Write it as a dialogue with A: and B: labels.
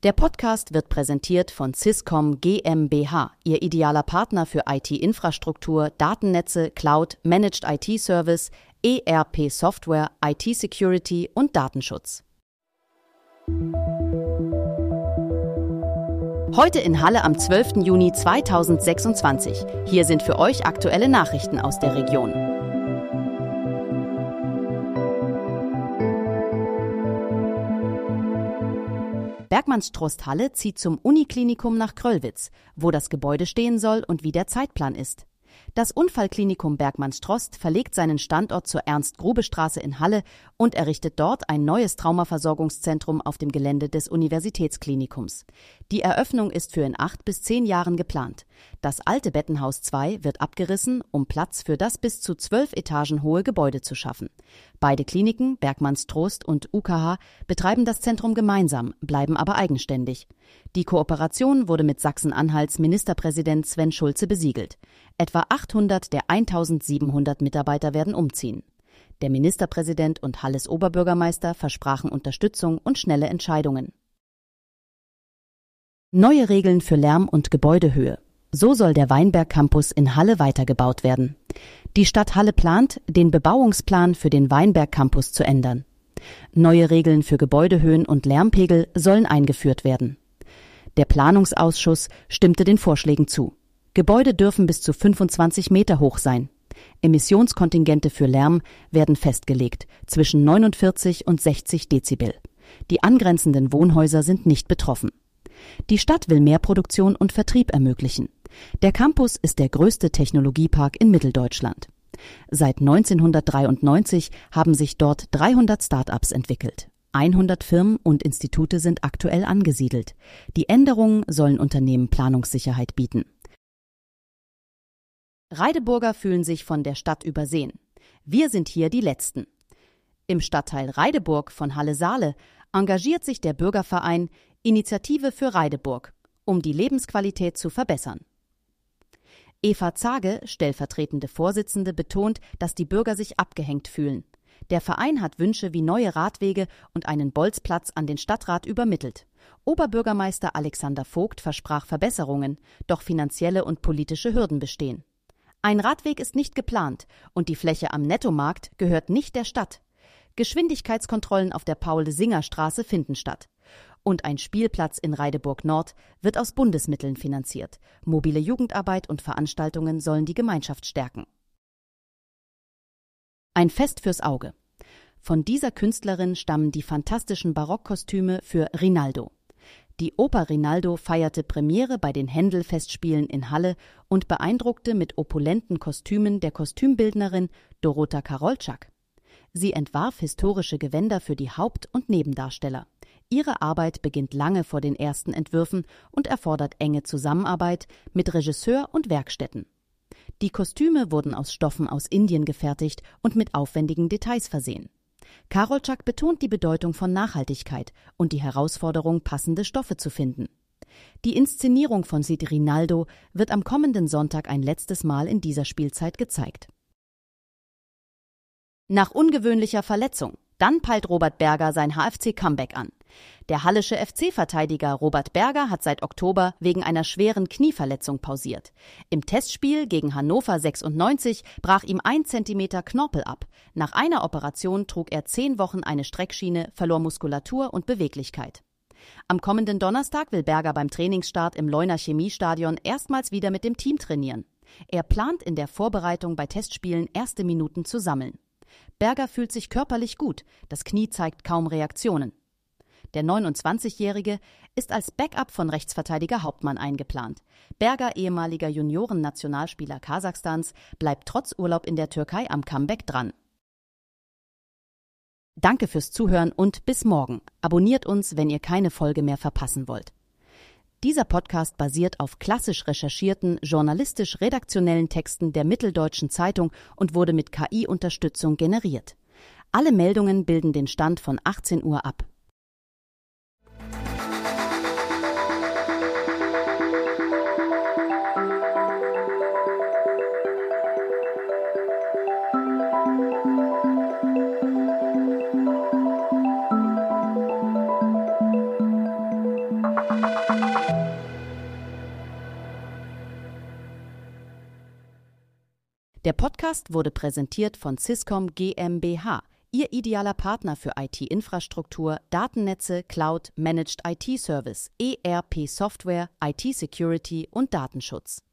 A: Der Podcast wird präsentiert von Syscom GmbH, Ihr idealer Partner für IT-Infrastruktur, Datennetze, Cloud, Managed IT-Service, ERP-Software, IT-Security und Datenschutz. Heute in Halle am 12. Juni 2026. Hier sind für euch aktuelle Nachrichten aus der Region. Bergmannstrost Halle zieht zum Uniklinikum nach Kröllwitz, wo das Gebäude stehen soll und wie der Zeitplan ist. Das Unfallklinikum Bergmannstrost verlegt seinen Standort zur Ernst-Grube-Straße in Halle und errichtet dort ein neues Traumaversorgungszentrum auf dem Gelände des Universitätsklinikums. Die Eröffnung ist für in 8 bis 10 Jahren geplant. Das alte Bettenhaus 2 wird abgerissen, um Platz für das bis zu 12 Etagen hohe Gebäude zu schaffen. Beide Kliniken, Bergmannstrost und UKH, betreiben das Zentrum gemeinsam, bleiben aber eigenständig. Die Kooperation wurde mit Sachsen-Anhalts Ministerpräsident Sven Schulze besiegelt. Etwa 800 der 1700 Mitarbeiter werden umziehen. Der Ministerpräsident und Halles Oberbürgermeister versprachen Unterstützung und schnelle Entscheidungen. Neue Regeln für Lärm und Gebäudehöhe. So soll der Weinberg-Campus in Halle weitergebaut werden. Die Stadt Halle plant, den Bebauungsplan für den Weinberg-Campus zu ändern. Neue Regeln für Gebäudehöhen und Lärmpegel sollen eingeführt werden. Der Planungsausschuss stimmte den Vorschlägen zu. Gebäude dürfen bis zu 25 Meter hoch sein. Emissionskontingente für Lärm werden festgelegt, zwischen 49 und 60 Dezibel. Die angrenzenden Wohnhäuser sind nicht betroffen. Die Stadt will mehr Produktion und Vertrieb ermöglichen. Der Campus ist der größte Technologiepark in Mitteldeutschland. Seit 1993 haben sich dort 300 Start-ups entwickelt. 100 Firmen und Institute sind aktuell angesiedelt. Die Änderungen sollen Unternehmen Planungssicherheit bieten. Raideburger fühlen sich von der Stadt übersehen. Wir sind hier die Letzten. Im Stadtteil Raideburg von Halle-Saale engagiert sich der Bürgerverein Initiative für Raideburg, um die Lebensqualität zu verbessern. Eva Zage, stellvertretende Vorsitzende, betont, dass die Bürger sich abgehängt fühlen. Der Verein hat Wünsche wie neue Radwege und einen Bolzplatz an den Stadtrat übermittelt. Oberbürgermeister Alexander Vogt versprach Verbesserungen, doch finanzielle und politische Hürden bestehen. Ein Radweg ist nicht geplant und die Fläche am Nettomarkt gehört nicht der Stadt. Geschwindigkeitskontrollen auf der Paul-Singer-Straße finden statt. Und ein Spielplatz in Raideburg Nord wird aus Bundesmitteln finanziert. Mobile Jugendarbeit und Veranstaltungen sollen die Gemeinschaft stärken. Ein Fest fürs Auge. Von dieser Künstlerin stammen die fantastischen Barockkostüme für Rinaldo. Die Oper Rinaldo feierte Premiere bei den Händel-Festspielen in Halle und beeindruckte mit opulenten Kostümen der Kostümbildnerin Dorota Karolczak. Sie entwarf historische Gewänder für die Haupt- und Nebendarsteller. Ihre Arbeit beginnt lange vor den ersten Entwürfen und erfordert enge Zusammenarbeit mit Regisseur und Werkstätten. Die Kostüme wurden aus Stoffen aus Indien gefertigt und mit aufwendigen Details versehen. Karolczak betont die Bedeutung von Nachhaltigkeit und die Herausforderung, passende Stoffe zu finden. Die Inszenierung von Cid Rinaldo wird am kommenden Sonntag ein letztes Mal in dieser Spielzeit gezeigt. Nach ungewöhnlicher Verletzung. Dann peilt Robert Berger sein HFC-Comeback an. Der hallische FC-Verteidiger Robert Berger hat seit Oktober wegen einer schweren Knieverletzung pausiert. Im Testspiel gegen Hannover 96 brach ihm 1 Zentimeter Knorpel ab. Nach einer Operation trug er 10 Wochen eine Streckschiene, verlor Muskulatur und Beweglichkeit. Am kommenden Donnerstag will Berger beim Trainingsstart im Leuner Chemiestadion erstmals wieder mit dem Team trainieren. Er plant in der Vorbereitung bei Testspielen erste Minuten zu sammeln. Berger fühlt sich körperlich gut, das Knie zeigt kaum Reaktionen. Der 29-Jährige ist als Backup von Rechtsverteidiger Hauptmann eingeplant. Berger, ehemaliger Junioren-Nationalspieler Kasachstans, bleibt trotz Urlaub in der Türkei am Comeback dran. Danke fürs Zuhören und bis morgen. Abonniert uns, wenn ihr keine Folge mehr verpassen wollt. Dieser Podcast basiert auf klassisch recherchierten, journalistisch-redaktionellen Texten der Mitteldeutschen Zeitung und wurde mit KI-Unterstützung generiert. Alle Meldungen bilden den Stand von 18 Uhr ab. Der Podcast wurde präsentiert von Syscom GmbH, Ihr idealer Partner für IT-Infrastruktur, Datennetze, Cloud, Managed IT-Service, ERP-Software, IT-Security und Datenschutz.